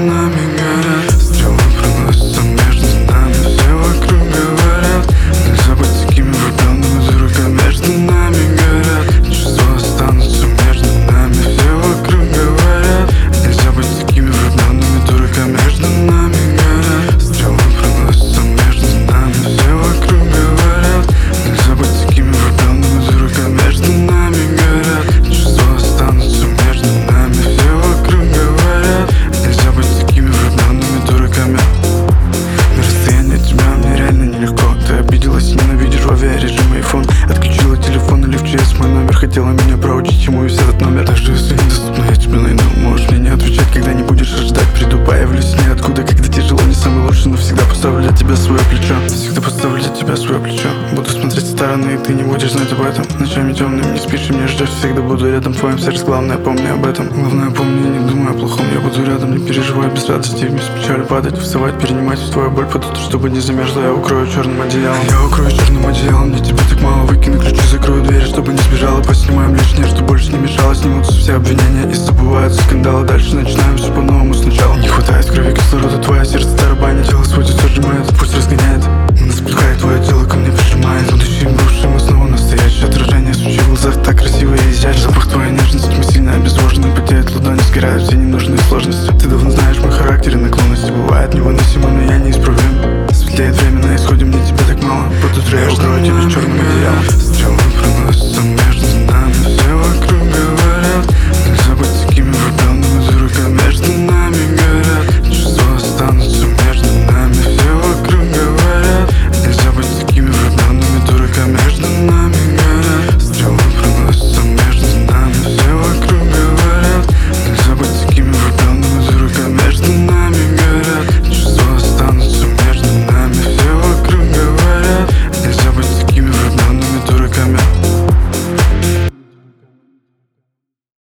нами горят. Стрелы проносятся между нами, все вокруг говорят: нельзя быть такими влюбленными, дурака, между нами горят. Чувства останутся между нами, все вокруг говорят: нельзя быть такими влюбленными, дурака, между нами горят. Стрелы проносятся между нами, все вокруг говорят: нельзя быть такими влюбленными, дурака, между нами горят. Чувства останутся между нами, все вокруг говорят: нельзя быть такими влюбленными, дураками. На расстоянии от тебя мне реально нелегко. Ты обиделась и ненавидишь в авиарежиме iPhone. Отключила телефон или в ЧС мой номер. Хотела меня проучить, ему и этот номер. Даже если недоступно, я тебя найду. Можешь мне не отвечать, когда не будешь ждать. Приду, появлюсь ниоткуда, когда тяжело. Не самый лучший, но всегда поставлю для тебя свое плечо. Всегда поставлю для тебя свое плечо. Буду смотреть со стороны, и ты не будешь знать об этом. Ночами темными не спишь и мне ждешь. Всегда буду рядом, в твоем сердце. Главное, помни об этом. Главное, помни, не думай о плохом. Я буду рядом, не переживай без радости. Вместе печаль падать, вставать, перенимать твою боль под утро, чтобы не замерзла. Я укрою черным одеялом. Я укрою черным одеялом. Мне тебя так мало, выкину ключи, закрою двери, чтобы не сбежала. Поснимаем лишнее, что больше не мешало. Снимутся все обвинения и забываются скандалы. Дальше начинаем все по-новому сначала.